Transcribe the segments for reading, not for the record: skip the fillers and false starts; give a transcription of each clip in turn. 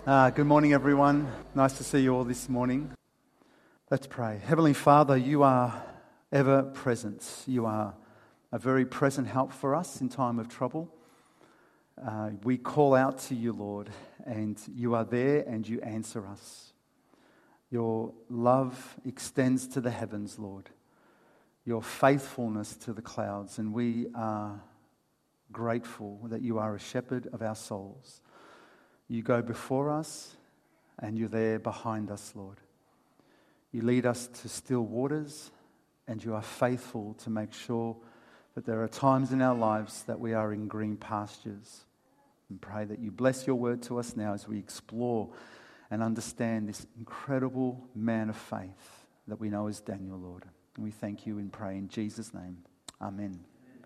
Good morning, everyone. Nice to see you all this morning. Let's pray. Heavenly Father, you are ever present. You are a very present help for us in time of trouble. We call out to you, Lord, and you are there and you answer us. Your love extends to the heavens, Lord. Your faithfulness to the clouds, and we are grateful that you are a shepherd of our souls. You go before us, and you're there behind us, Lord. You lead us to still waters, and you are faithful to make sure that there are times in our lives that we are in green pastures. And pray that you bless your word to us now as we explore and understand this incredible man of faith that we know as Daniel, Lord. And we thank you and pray in Jesus' name. Amen.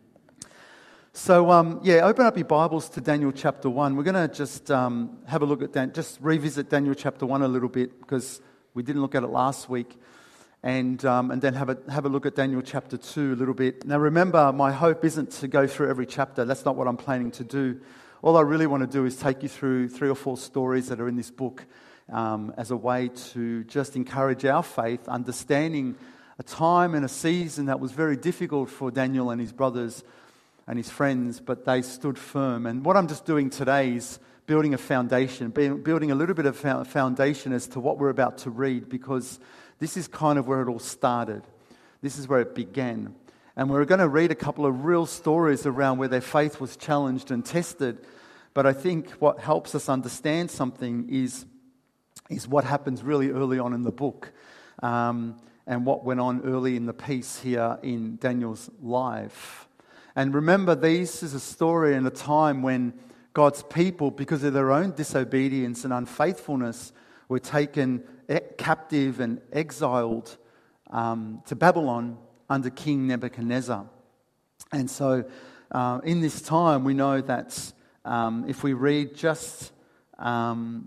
So, open up your Bibles to Daniel chapter 1. We're going to just have a look at just revisit Daniel chapter 1 a little bit because we didn't look at it last week, and then have a look at Daniel chapter 2 a little bit. Now, remember, my hope isn't to go through every chapter. That's not what I'm planning to do. All I really want to do is take you through 3 or 4 stories that are in this book as a way to just encourage our faith, understanding a time and a season that was very difficult for Daniel and his brothers and his friends, but they stood firm. And what I'm just doing today is building a foundation, building a little bit of foundation as to what we're about to read, because this is kind of where it all started. This is where it began. And we're going to read a couple of real stories around where their faith was challenged and tested. But I think what helps us understand something is what happens really early on in the book, and what went on early in the piece here in Daniel's life. And remember, this is a story in a time when God's people, because of their own disobedience and unfaithfulness, were taken captive and exiled to Babylon under King Nebuchadnezzar. And so in this time, we know that if we read just the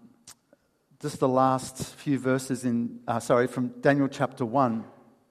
last few verses from Daniel chapter 1,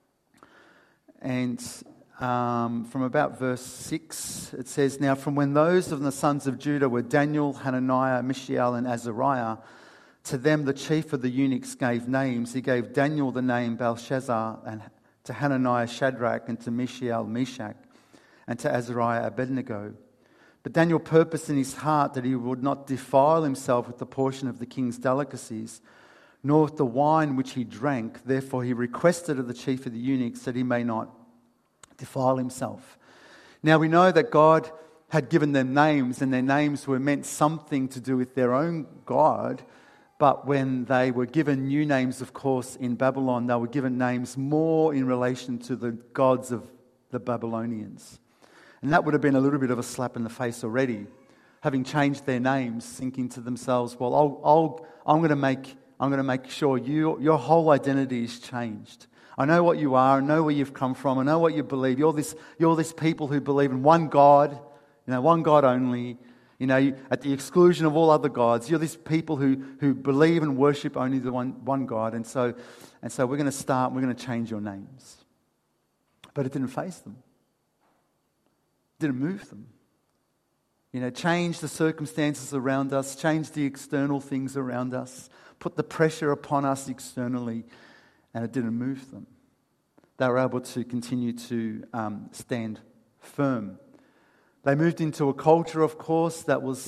and from about verse 6, it says, "Now from when those of the sons of Judah were Daniel, Hananiah, Mishael, and Azariah, to them the chief of the eunuchs gave names. He gave Daniel the name Belshazzar, and to Hananiah Shadrach, and to Mishael Meshach, and to Azariah Abednego. But Daniel purposed in his heart that he would not defile himself with the portion of the king's delicacies, nor with the wine which he drank. Therefore he requested of the chief of the eunuchs that he may not defile himself." Now we know that God had given them names, and their names were meant something to do with their own God. But when they were given new names, of course, in Babylon, they were given names more in relation to the gods of the Babylonians. And that would have been a little bit of a slap in the face already, having changed their names, thinking to themselves, well, I'm going to make sure your whole identity is changed. I know what you are. I know where you've come from. I know what you believe. You're this people who believe in one God, one God only, at the exclusion of all other gods. You're this people who believe and worship only the one God. And so we're going to change your names. But it didn't faze them. It didn't move them. Change the circumstances around us, change the external things around us, put the pressure upon us externally, and it didn't move them. They were able to continue to stand firm. They moved into a culture, of course, that was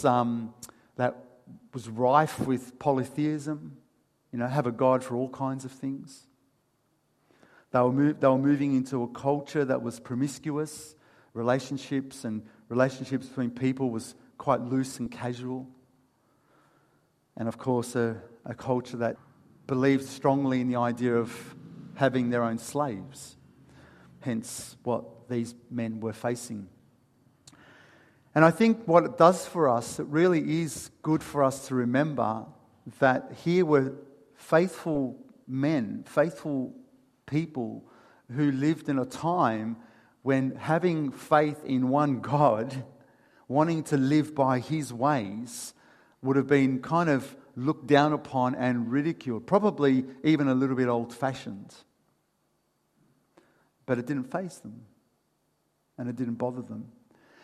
rife with polytheism. Have a god for all kinds of things. They were moving into a culture that was promiscuous. Relationships between people was quite loose and casual. And of course, a culture that believed strongly in the idea of having their own slaves. Hence what these men were facing. And I think what it does for us, it really is good for us to remember that here were faithful men, faithful people who lived in a time when having faith in one God, wanting to live by his ways, would have been kind of looked down upon and ridiculed, probably even a little bit old-fashioned. But it didn't faze them, and it didn't bother them.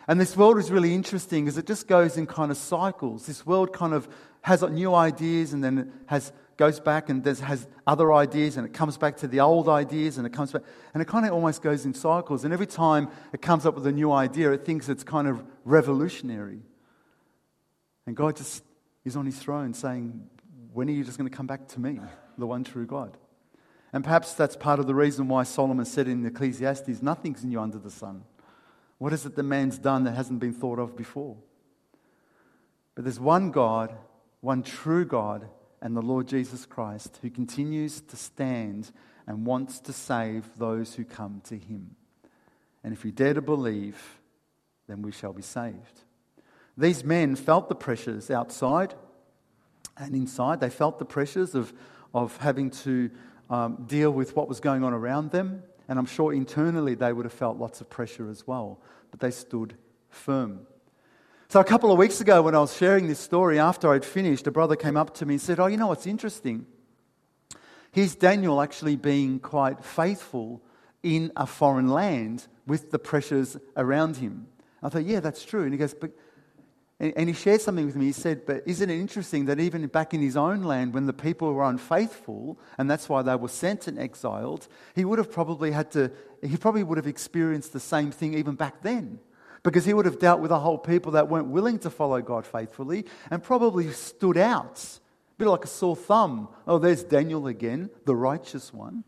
And this world is really interesting because it just goes in kind of cycles. This world kind of has new ideas and then it goes back and has other ideas and it comes back to the old ideas and it comes back. And it kind of almost goes in cycles. And every time it comes up with a new idea, it thinks it's kind of revolutionary. And God just is on his throne saying, when are you just going to come back to me, the one true God? And perhaps that's part of the reason why Solomon said in Ecclesiastes, nothing's new under the sun. What is it the man's done that hasn't been thought of before? But there's one God, one true God, and the Lord Jesus Christ, who continues to stand and wants to save those who come to him. And if we dare to believe, then we shall be saved. These men felt the pressures outside and inside. They felt the pressures of having to deal with what was going on around them. And I'm sure internally they would have felt lots of pressure as well. But they stood firm. So a couple of weeks ago when I was sharing this story, after I'd finished, a brother came up to me and said, you know what's interesting? Here's Daniel actually being quite faithful in a foreign land with the pressures around him. I thought, yeah, that's true. And he goes, and he shared something with me. He said, but isn't it interesting that even back in his own land, when the people were unfaithful, and that's why they were sent and exiled, he probably would have experienced the same thing even back then. Because he would have dealt with a whole people that weren't willing to follow God faithfully and probably stood out. A bit like a sore thumb. Oh, there's Daniel again, the righteous one.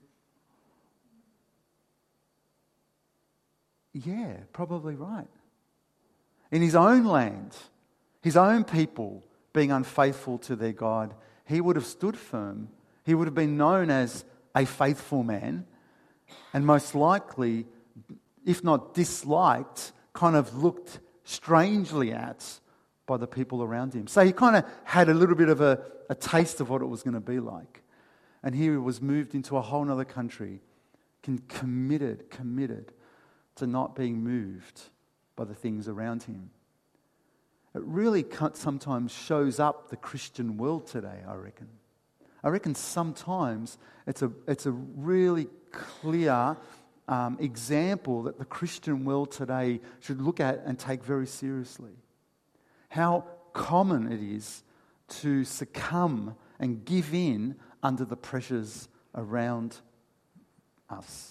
Yeah, probably right. In his own land, his own people being unfaithful to their God, he would have stood firm. He would have been known as a faithful man and most likely, if not disliked, kind of looked strangely at by the people around him. So he kind of had a little bit of a taste of what it was going to be like. And here he was moved into a whole other country, committed to not being moved by the things around him. It really sometimes shows up the Christian world today, I reckon. I reckon sometimes it's a really clear example that the Christian world today should look at and take very seriously. How common it is to succumb and give in under the pressures around us.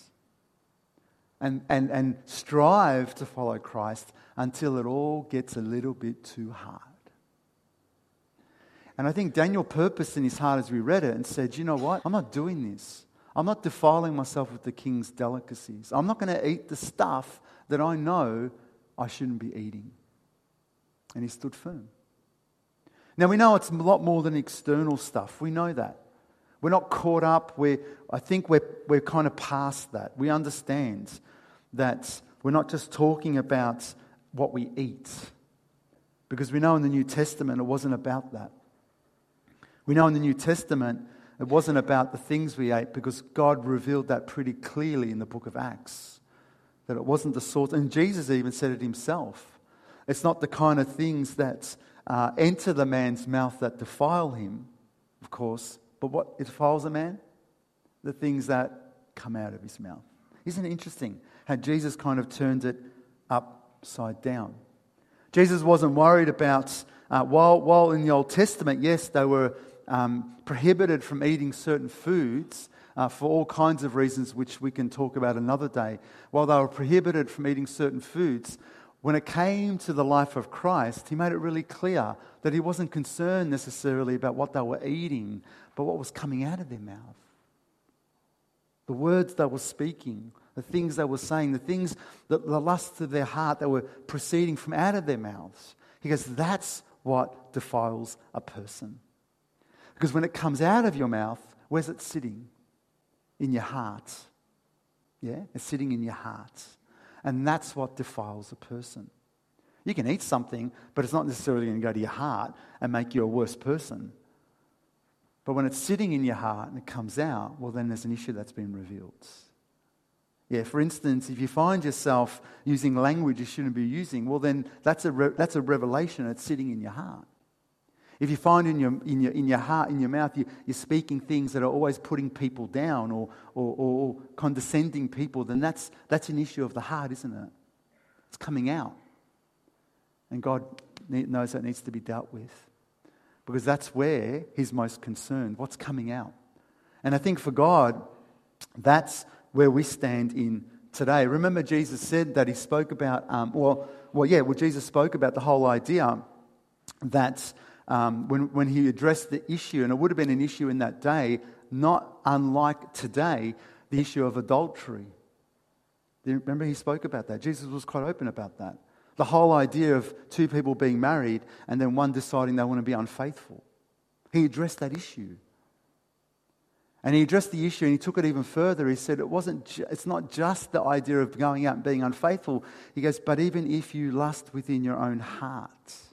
And strive to follow Christ until it all gets a little bit too hard. And I think Daniel purposed in his heart as we read it and said, you know what? I'm not doing this. I'm not defiling myself with the king's delicacies. I'm not going to eat the stuff that I know I shouldn't be eating. And he stood firm. Now we know it's a lot more than external stuff. We know that. We're not caught up. I think we're kind of past that. We understand that we're not just talking about what we eat. Because we know in the New Testament it wasn't about that. We know in the New Testament it wasn't about the things we ate, because God revealed that pretty clearly in the book of Acts. That it wasn't the sort, and Jesus even said it himself. It's not the kind of things that enter the man's mouth that defile him, of course. But what defiles a man? The things that come out of his mouth. Isn't it interesting how Jesus kind of turned it upside down? Jesus wasn't worried about, while in the Old Testament, yes, they were prohibited from eating certain foods for all kinds of reasons, which we can talk about another day. While they were prohibited from eating certain foods, when it came to the life of Christ, he made it really clear that he wasn't concerned necessarily about what they were eating, but what was coming out of their mouth. The words they were speaking, the things they were saying, the things, the lusts of their heart that were proceeding from out of their mouths. He goes, that's what defiles a person. Because when it comes out of your mouth, where's it sitting? In your heart. Yeah? It's sitting in your heart. And that's what defiles a person. You can eat something, but it's not necessarily going to go to your heart and make you a worse person. But when it's sitting in your heart and it comes out, well, then there's an issue that's been revealed. Yeah, for instance, if you find yourself using language you shouldn't be using, well, then that's a revelation. It's sitting in your heart. If you find in your heart, in your mouth, you're speaking things that are always putting people down or condescending people, then that's an issue of the heart, isn't it? It's coming out. And God knows that needs to be dealt with. Because that's where he's most concerned, what's coming out. And I think for God, that's where we stand in today. Remember Jesus said that he spoke about, Jesus spoke about the whole idea that when he addressed the issue, and it would have been an issue in that day, not unlike today, the issue of adultery. Remember he spoke about that. Jesus was quite open about that. The whole idea of two people being married and then one deciding they want to be unfaithful. He addressed that issue. And he addressed the issue and he took it even further. He said it's not just the idea of going out and being unfaithful. He goes, but even if you lust within your own heart.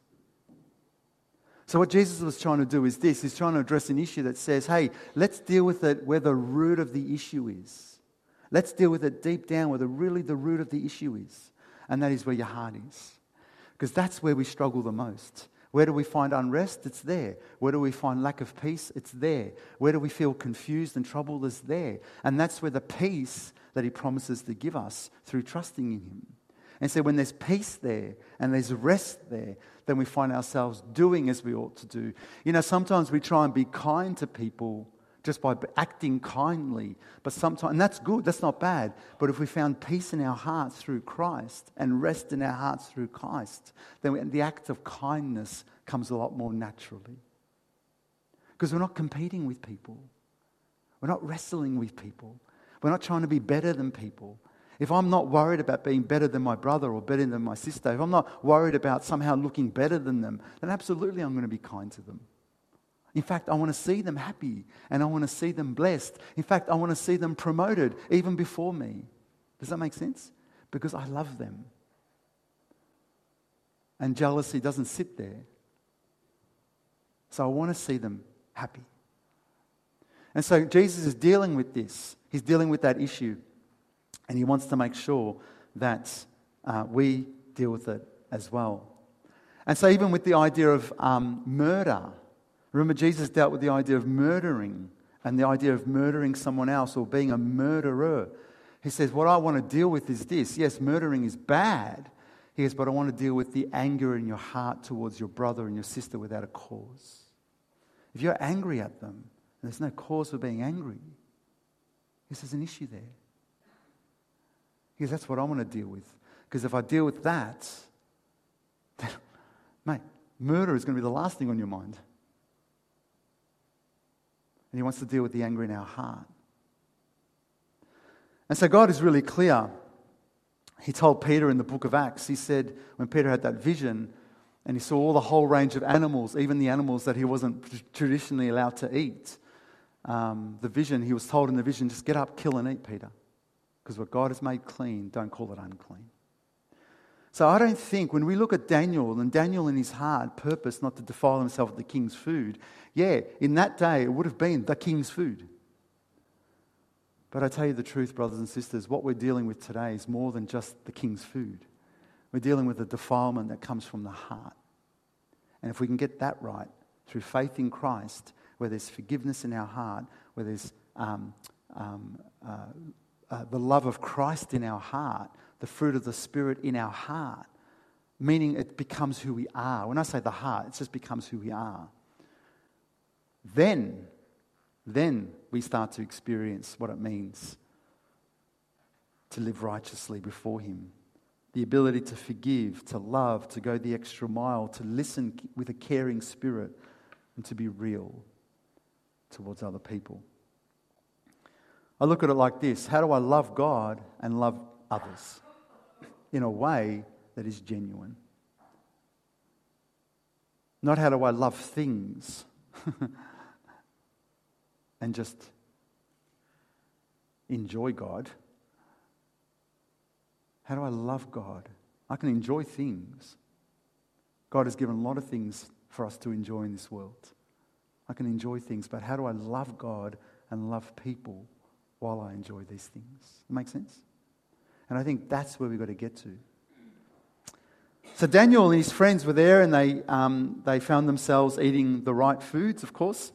So what Jesus was trying to do is this. He's trying to address an issue that says, hey, let's deal with it where the root of the issue is. Let's deal with it deep down where the root of the issue is. And that is where your heart is. Because that's where we struggle the most. Where do we find unrest? It's there. Where do we find lack of peace? It's there. Where do we feel confused and troubled? It's there. And that's where the peace that he promises to give us through trusting in him. And so when there's peace there and there's rest there, then we find ourselves doing as we ought to do. You know, sometimes we try and be kind to people just by acting kindly. But sometimes, and that's good, that's not bad. But if we found peace in our hearts through Christ and rest in our hearts through Christ, then the act of kindness comes a lot more naturally. Because we're not competing with people. We're not wrestling with people. We're not trying to be better than people. If I'm not worried about being better than my brother or better than my sister, if I'm not worried about somehow looking better than them, then absolutely I'm going to be kind to them. In fact, I want to see them happy and I want to see them blessed. In fact, I want to see them promoted even before me. Does that make sense? Because I love them. And jealousy doesn't sit there. So I want to see them happy. And so Jesus is dealing with this. He's dealing with that issue. And he wants to make sure that we deal with it as well. And so even with the idea of murder, remember Jesus dealt with the idea of murdering and the idea of murdering someone else or being a murderer. He says, what I want to deal with is this. Yes, murdering is bad. He goes, but I want to deal with the anger in your heart towards your brother and your sister without a cause. If you're angry at them, and there's no cause for being angry, this is an issue there. He goes, that's what I want to deal with. Because if I deal with that, then, mate, murder is going to be the last thing on your mind. And he wants to deal with the anger in our heart. And so God is really clear. He told Peter in the book of Acts, he said, when Peter had that vision, and he saw all the whole range of animals, even the animals that he wasn't traditionally allowed to eat. He was told in the vision, just get up, kill and eat, Peter. Because what God has made clean, don't call it unclean. So I don't think, when we look at Daniel, and Daniel in his heart purposed not to defile himself with the king's food, in that day it would have been the king's food. But I tell you the truth, brothers and sisters, what we're dealing with today is more than just the king's food. We're dealing with the defilement that comes from the heart. And if we can get that right, through faith in Christ, where there's forgiveness in our heart, where there's the love of Christ in our heart, the fruit of the Spirit in our heart, meaning it becomes who we are. When I say the heart, it just becomes who we are. Then we start to experience what it means to live righteously before Him. The ability to forgive, to love, to go the extra mile, to listen with a caring spirit, and to be real towards other people. I look at it like this. How do I love God and love others in a way that is genuine? Not how do I love things and just enjoy God. How do I love God? I can enjoy things. God has given a lot of things for us to enjoy in this world. I can enjoy things, but how do I love God and love people while I enjoy these things? Make sense? And I think that's where we've got to get to. So Daniel and his friends were there, and they found themselves eating the right foods, of course.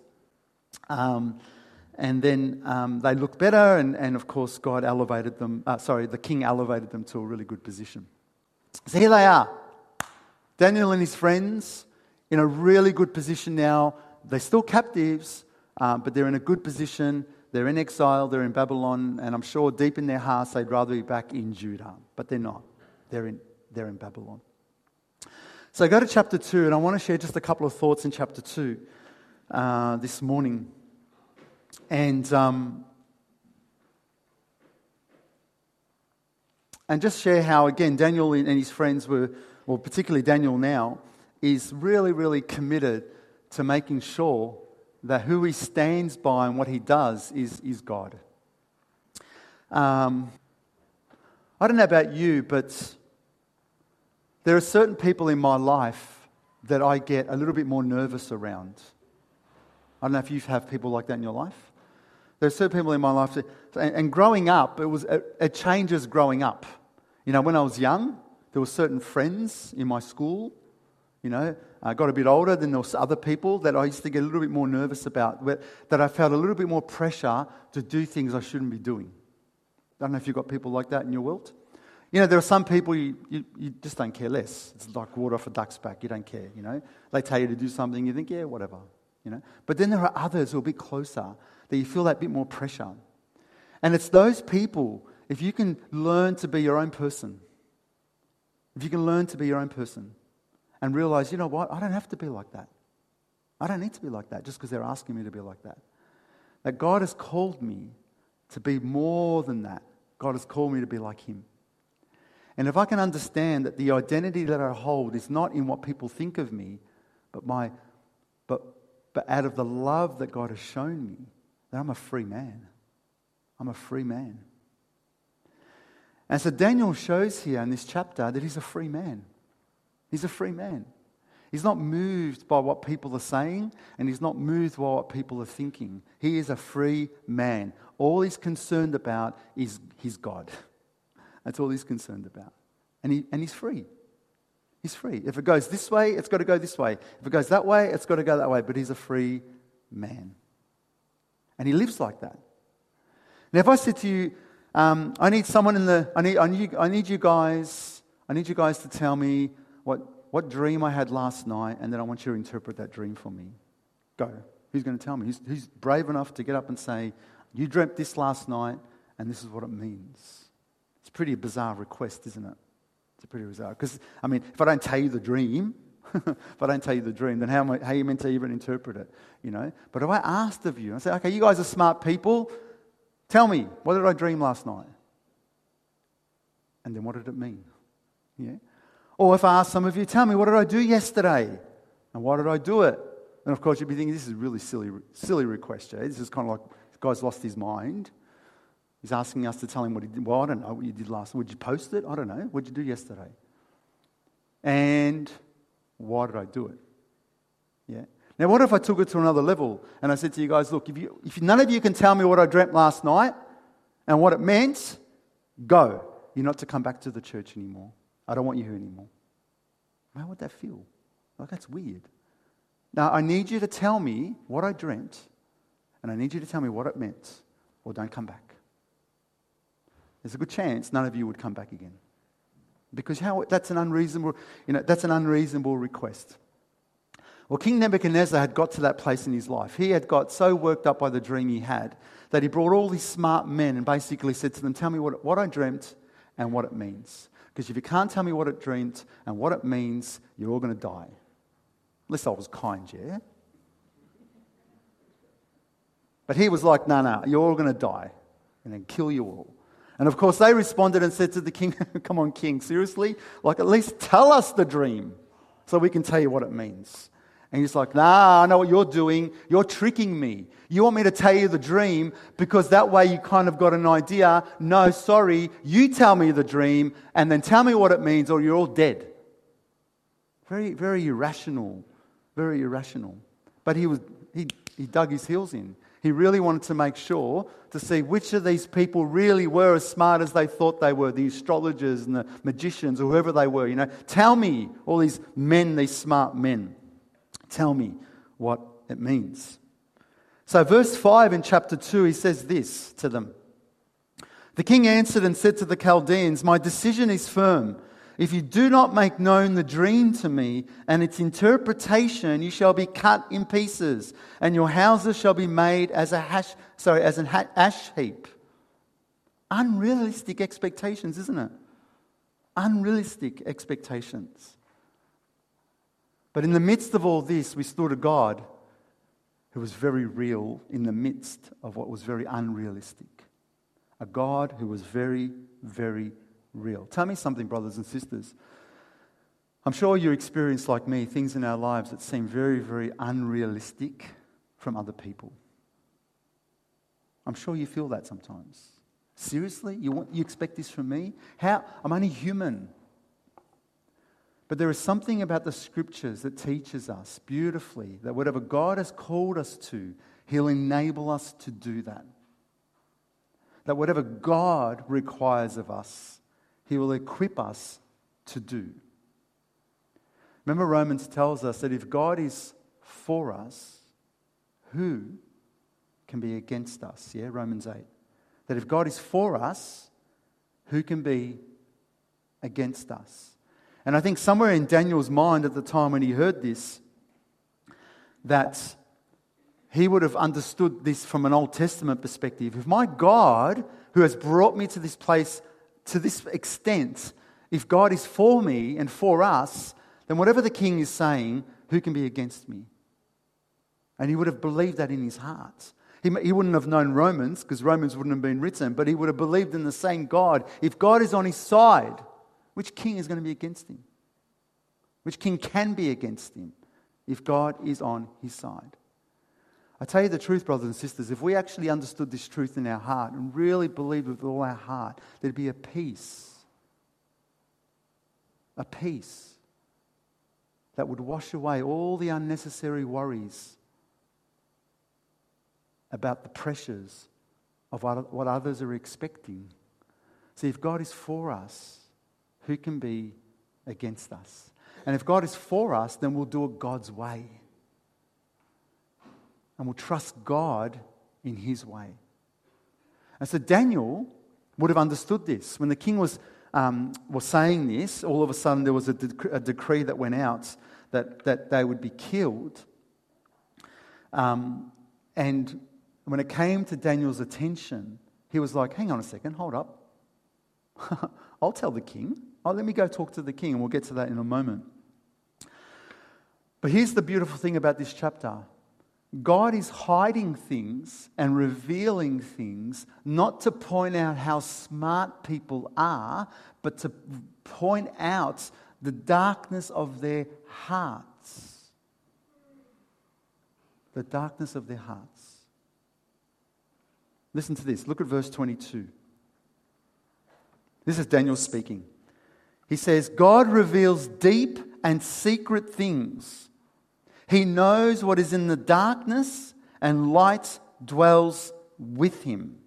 And then they looked better, and of course God elevated them. The king elevated them to a really good position. So here they are. Daniel and his friends in a really good position now. They're still captives, but they're in a good position. They're in exile, they're in Babylon, and I'm sure deep in their hearts they'd rather be back in Judah, but they're not. They're in Babylon. So go to chapter 2, and I want to share just a couple of thoughts in chapter 2 this morning. And just share how, again, Daniel and his friends were, or particularly Daniel now, is really, really committed to making sure that who he stands by and what he does is God. I don't know about you, but there are certain people in my life that I get a little bit more nervous around. I don't know if you have people like that in your life. There are certain people in my life, and growing up, it changes growing up. You know, when I was young, there were certain friends in my school. You know, I got a bit older, then there was other people that I used to get a little bit more nervous about, that I felt a little bit more pressure to do things I shouldn't be doing. I don't know if you've got people like that in your world. You know, there are some people you just don't care less. It's like water off a duck's back. You don't care, you know. They tell you to do something, you think, yeah, whatever, you know. But then there are others who are a bit closer, that you feel that bit more pressure. And it's those people, if you can learn to be your own person, and realize, you know what, I don't have to be like that. I don't need to be like that just because they're asking me to be like that. That God has called me to be more than that. God has called me to be like Him. And if I can understand that the identity that I hold is not in what people think of me, but out of the love that God has shown me, then I'm a free man. I'm a free man. And so Daniel shows here in this chapter that he's a free man. He's a free man. He's not moved by what people are saying, and he's not moved by what people are thinking. He is a free man. All he's concerned about is his God. That's all he's concerned about. And he's free. He's free. If it goes this way, it's got to go this way. If it goes that way, it's got to go that way. But he's a free man. And he lives like that. Now, if I said to you, I need you guys to tell me what dream I had last night, and then I want you to interpret that dream for me. Go. Who's going to tell me? Who's brave enough to get up and say, you dreamt this last night, and this is what it means? It's a pretty bizarre request, isn't it? It's a pretty bizarre. Because, I mean, if I don't tell you the dream, then how are you meant to even interpret it? You know? But if I asked of you, I say, okay, you guys are smart people, tell me, what did I dream last night? And then what did it mean? Yeah. Or if I ask some of you, tell me, what did I do yesterday? And why did I do it? And of course you'd be thinking, this is a really silly request, Jay. This is kind of like, this guy's lost his mind. He's asking us to tell him what he did. Well, I don't know what you did last night. Would you post it? I don't know. What did you do yesterday? And why did I do it? Yeah. Now, what if I took it to another level and I said to you guys, look, if none of you can tell me what I dreamt last night and what it meant, go. You're not to come back to the church anymore. I don't want you here anymore. How would that feel? Like, that's weird. Now, I need you to tell me what I dreamt, and I need you to tell me what it meant, or don't come back. There's a good chance none of you would come back again. Because that's an unreasonable request. Well, King Nebuchadnezzar had got to that place in his life. He had got so worked up by the dream he had that he brought all these smart men and basically said to them, tell me what I dreamt and what it means. Because if you can't tell me what it dreamt and what it means, you're all going to die. At least I was kind, yeah? But he was like, no, you're all going to die and then kill you all. And of course they responded and said to the king, come on, king, seriously? Like, at least tell us the dream so we can tell you what it means. And he's like, nah, I know what you're doing. You're tricking me. You want me to tell you the dream because that way you kind of got an idea. No, sorry, you tell me the dream and then tell me what it means or you're all dead. Very, very irrational. Very irrational. But he dug his heels in. He really wanted to make sure to see which of these people really were as smart as they thought they were, the astrologers and the magicians or whoever they were. You know, tell me, all these men, these smart men. Tell me what it means. So verse 5 in chapter 2, he says this to them. The king answered and said to the Chaldeans, my decision is firm, If you do not make known the dream to me and its interpretation, you shall be cut in pieces, and your houses shall be made as an ash heap. Unrealistic expectations, isn't it? Unrealistic expectations. But in the midst of all this, we stood a God who was very real in the midst of what was very unrealistic. A God who was very, very real. Tell me something, brothers and sisters. I'm sure you experience, like me, things in our lives that seem very, very unrealistic from other people. I'm sure you feel that sometimes. Seriously? You expect this from me? How? I'm only human. But there is something about the scriptures that teaches us beautifully that whatever God has called us to, He'll enable us to do that. That whatever God requires of us, He will equip us to do. Remember, Romans tells us that if God is for us, who can be against us? Yeah, Romans 8. That if God is for us, who can be against us? And I think somewhere in Daniel's mind at the time when he heard this, that he would have understood this from an Old Testament perspective. If my God, who has brought me to this place to this extent, if God is for me and for us, then whatever the king is saying, who can be against me? And he would have believed that in his heart. He wouldn't have known Romans, because Romans wouldn't have been written, but he would have believed in the same God. If God is on his side, which king is going to be against him? Which king can be against him if God is on his side? I tell you the truth, brothers and sisters, if we actually understood this truth in our heart and really believed with all our heart, there'd be a peace that would wash away all the unnecessary worries about the pressures of what others are expecting. See, if God is for us, who can be against us? And if God is for us, then we'll do it God's way. And we'll trust God in His way. And so Daniel would have understood this. When the king was saying this, all of a sudden there was a decree that went out that they would be killed. And when it came to Daniel's attention, he was like, hang on a second, hold up. I'll tell the king. Let me go talk to the king, and we'll get to that in a moment. But here's the beautiful thing about this chapter. God is hiding things and revealing things not to point out how smart people are, but to point out the darkness of their hearts. The darkness of their hearts. Listen to this. Look at verse 22. This is Daniel speaking. He says, God reveals deep and secret things. He knows what is in the darkness, and light dwells with him.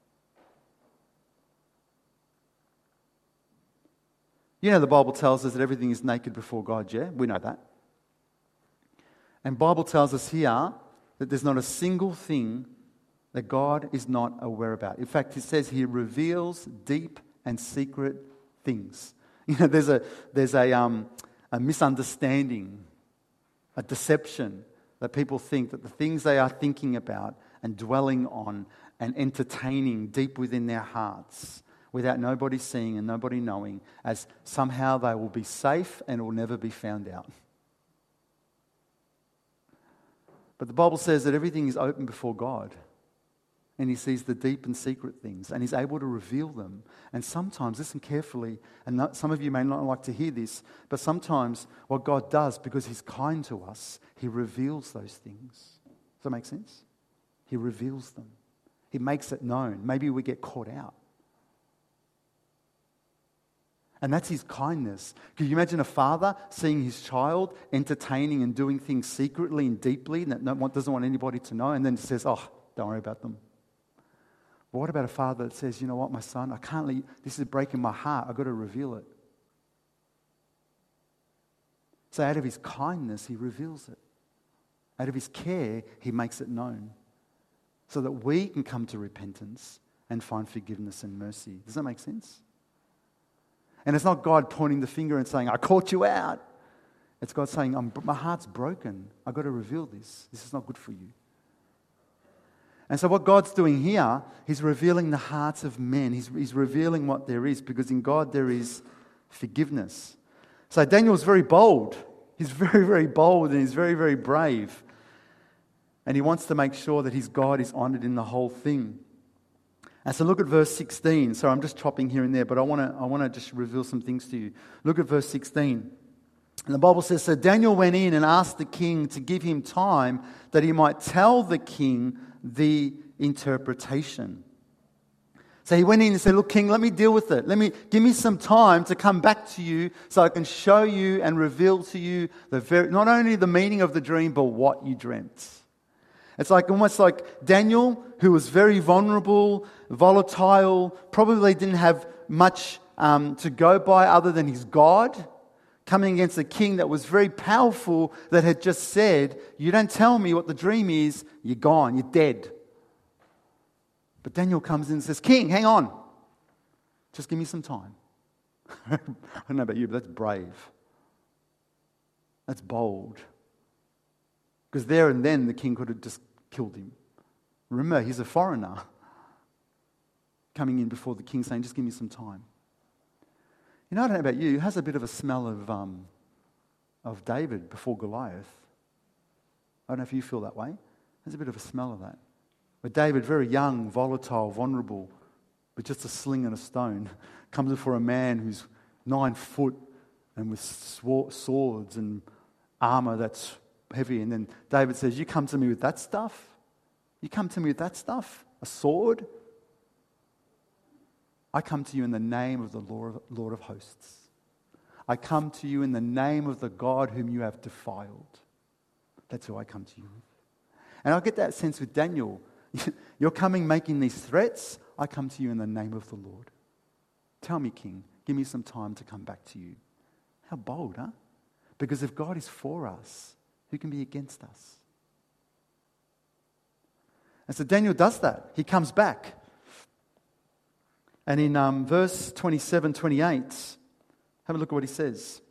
You know, the Bible tells us that everything is naked before God, yeah? We know that. And Bible tells us here that there's not a single thing that God is not aware about. In fact, it says He reveals deep and secret things. You know, there's a misunderstanding, a deception that people think that the things they are thinking about and dwelling on and entertaining deep within their hearts, without nobody seeing and nobody knowing, as somehow they will be safe and will never be found out. But the Bible says that everything is open before God. And He sees the deep and secret things, and He's able to reveal them. And sometimes, listen carefully, and some of you may not like to hear this, but sometimes what God does, because He's kind to us, He reveals those things. Does that make sense? He reveals them. He makes it known. Maybe we get caught out. And that's His kindness. Can you imagine a father seeing his child entertaining and doing things secretly and deeply that doesn't want anybody to know, and then says, oh, don't worry about them. But what about a father that says, you know what, my son, I can't leave, this is breaking my heart, I've got to reveal it. So out of His kindness, He reveals it. Out of His care, He makes it known. So that we can come to repentance and find forgiveness and mercy. Does that make sense? And it's not God pointing the finger and saying, I caught you out. It's God saying, my heart's broken. I've got to reveal this. This is not good for you. And so what God's doing here, He's revealing the hearts of men. He's revealing what there is, because in God there is forgiveness. So Daniel's very bold. He's very, very bold, and he's very, very brave. And he wants to make sure that his God is honored in the whole thing. And so look at verse 16. So I'm just chopping here and there, but I want to just reveal some things to you. Look at verse 16. And the Bible says, so Daniel went in and asked the king to give him time that he might tell the king the interpretation. So he went in and said, look, king, let me deal with it. Give me some time to come back to you so I can show you and reveal to you not only the meaning of the dream, but what you dreamt. It's almost like Daniel, who was very vulnerable, volatile, probably didn't have much to go by other than his God, coming against a king that was very powerful, that had just said, you don't tell me what the dream is, you're gone, you're dead. But Daniel comes in and says, king, hang on. Just give me some time. I don't know about you, but that's brave. That's bold. Because there and then the king could have just killed him. Remember, he's a foreigner coming in before the king saying, just give me some time. You know, I don't know about you, it has a bit of a smell of David before Goliath. I don't know if you feel that way. There's a bit of a smell of that. But David, very young, volatile, vulnerable, with just a sling and a stone, comes before a man who's 9 foot and with swords and armor that's heavy. And then David says, you come to me with that stuff? You come to me with that stuff? A sword? I come to you in the name of the Lord of hosts. I come to you in the name of the God whom you have defiled. That's who I come to you with. And I get that sense with Daniel. You're coming making these threats. I come to you in the name of the Lord. Tell me, king, give me some time to come back to you. How bold, huh? Because if God is for us, who can be against us? And so Daniel does that. He comes back. And in verse 27, 28, have a look at what he says.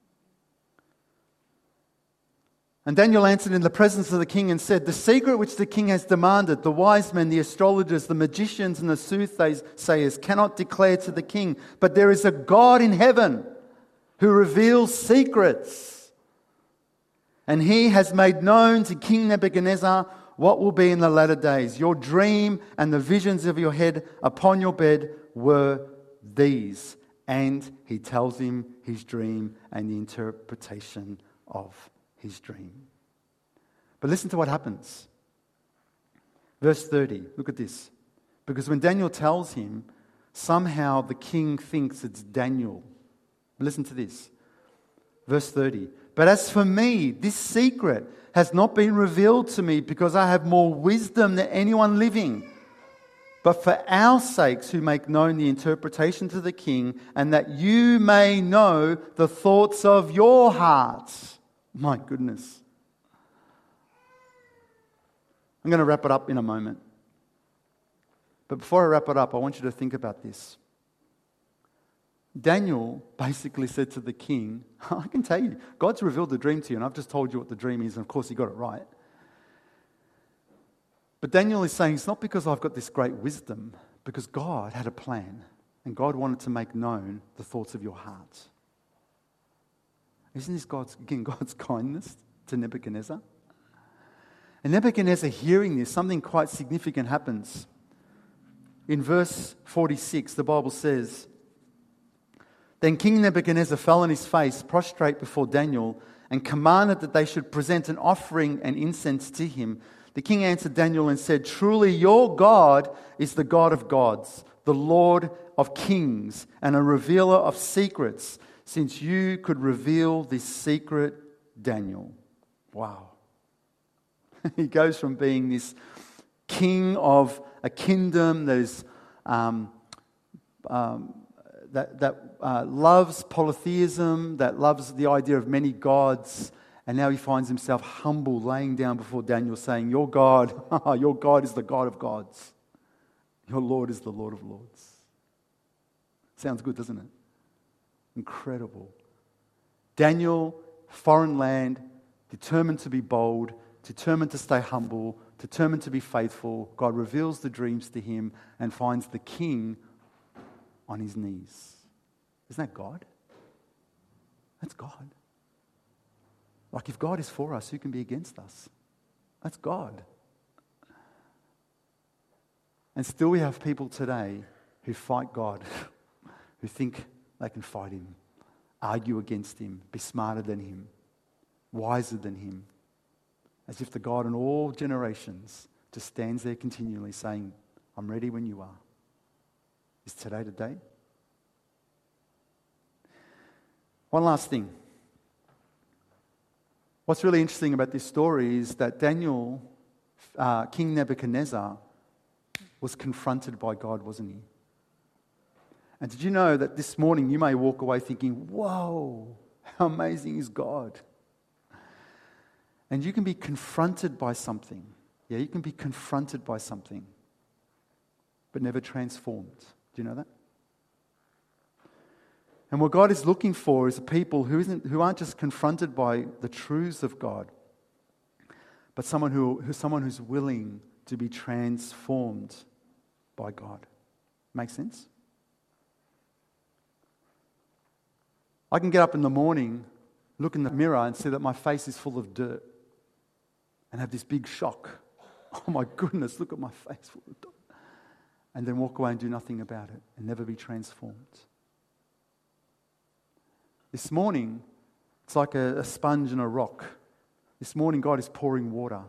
And Daniel answered in the presence of the king and said, the secret which the king has demanded, the wise men, the astrologers, the magicians, and the soothsayers cannot declare to the king. But there is a God in heaven who reveals secrets. And he has made known to King Nebuchadnezzar what will be in the latter days. Your dream and the visions of your head upon your bed were these. And he tells him his dream and the interpretation of his dream. But listen to what happens. Verse 30, look at this. Because when Daniel tells him, somehow the king thinks it's Daniel. Listen to this. Verse 30. But as for me, this secret has not been revealed to me because I have more wisdom than anyone living. But for our sakes who make known the interpretation to the king, and that you may know the thoughts of your hearts. My goodness. I'm going to wrap it up in a moment. But before I wrap it up, I want you to think about this. Daniel basically said to the king, I can tell you, God's revealed the dream to you, and I've just told you what the dream is, and of course he got it right. But Daniel is saying, it's not because I've got this great wisdom, because God had a plan, and God wanted to make known the thoughts of your heart. Isn't this God's kindness to Nebuchadnezzar? And Nebuchadnezzar, hearing this, something quite significant happens. In verse 46, the Bible says, then King Nebuchadnezzar fell on his face, prostrate before Daniel, and commanded that they should present an offering and incense to him. The king answered Daniel and said, truly your God is the God of gods, the Lord of kings, and a revealer of secrets, since you could reveal this secret, Daniel. Wow. He goes from being this king of a kingdom that is loves polytheism, that loves the idea of many gods, and now he finds himself humble, laying down before Daniel, saying, your God is the God of gods. Your Lord is the Lord of lords. Sounds good, doesn't it? Incredible. Daniel, foreign land, determined to be bold, determined to stay humble, determined to be faithful. God reveals the dreams to him and finds the king on his knees. Isn't that God? That's God. Like, if God is for us, who can be against us? That's God. And still we have people today who fight God, who think they can fight him, argue against him, be smarter than him, wiser than him, as if the God in all generations just stands there continually saying, I'm ready when you are. Is today the day? One last thing. What's really interesting about this story is that Daniel, King Nebuchadnezzar, was confronted by God, wasn't he? And did you know that this morning you may walk away thinking, whoa, how amazing is God? And you can be confronted by something. Yeah, you can be confronted by something, but never transformed. Do you know that? And what God is looking for is a people who aren't just confronted by the truths of God, but someone who's willing to be transformed by God. Make sense? I can get up in the morning, look in the mirror and see that my face is full of dirt and have this big shock. Oh my goodness, look at my face full of dirt. And then walk away and do nothing about it and never be transformed. This morning, it's like a sponge and a rock. This morning, God is pouring water.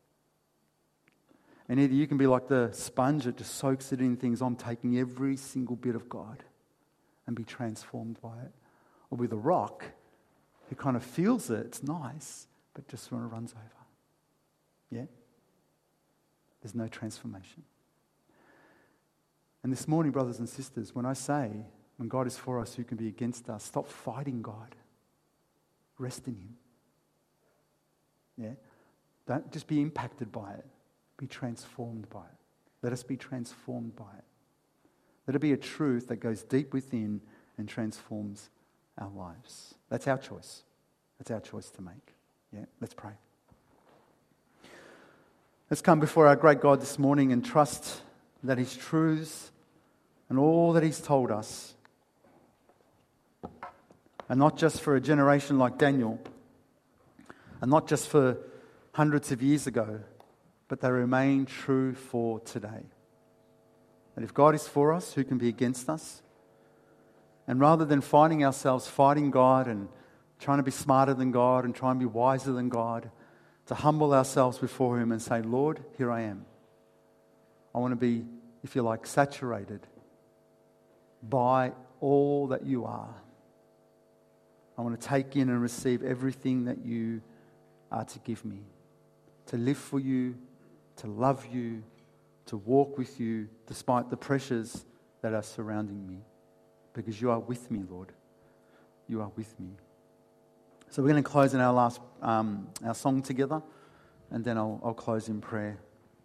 And either you can be like the sponge that just soaks it in things. I'm taking every single bit of God and be transformed by it. Or be the rock who kind of feels it, it's nice, but just when it runs over. Yeah? There's no transformation. And this morning, brothers and sisters, when I say, when God is for us, who can be against us? Stop fighting God. Rest in him. Yeah? Don't just be impacted by it. Be transformed by it. Let us be transformed by it. Let it be a truth that goes deep within and transforms our lives. That's our choice. That's our choice to make. Yeah? Let's pray. Let's come before our great God this morning and trust that his truths and all that he's told us, and not just for a generation like Daniel, and not just for hundreds of years ago, but they remain true for today. That if God is for us, who can be against us? And rather than finding ourselves fighting God and trying to be smarter than God and trying to be wiser than God, to humble ourselves before him and say, Lord, here I am. I want to be, if you like, saturated by all that you are. I want to take in and receive everything that you are to give me. To live for you, to love you, to walk with you, despite the pressures that are surrounding me. Because you are with me, Lord. You are with me. So we're going to close in our last our song together, and then I'll close in prayer.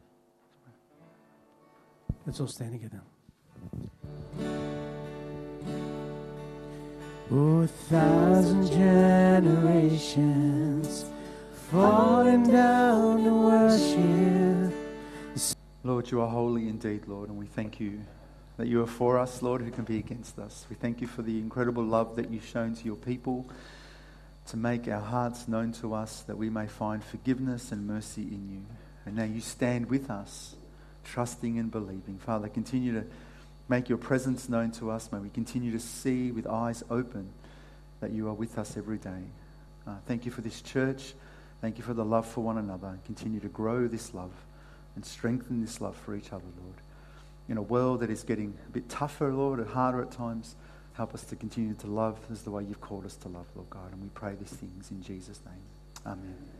Let's all stand together. Oh, 1,000 generations falling down to worship. Lord, you are holy indeed, Lord, and we thank you that you are for us, Lord, who can be against us. We thank you for the incredible love that you've shown to your people to make our hearts known to us, that we may find forgiveness and mercy in you. And now you stand with us, trusting and believing. Father, continue to make your presence known to us. May we continue to see with eyes open that you are with us every day. Thank you for this church. Thank you for the love for one another. Continue to grow this love and strengthen this love for each other, Lord. In a world that is getting a bit tougher, Lord, and harder at times, help us to continue to love as the way you've called us to love, Lord God. And we pray these things in Jesus' name. Amen.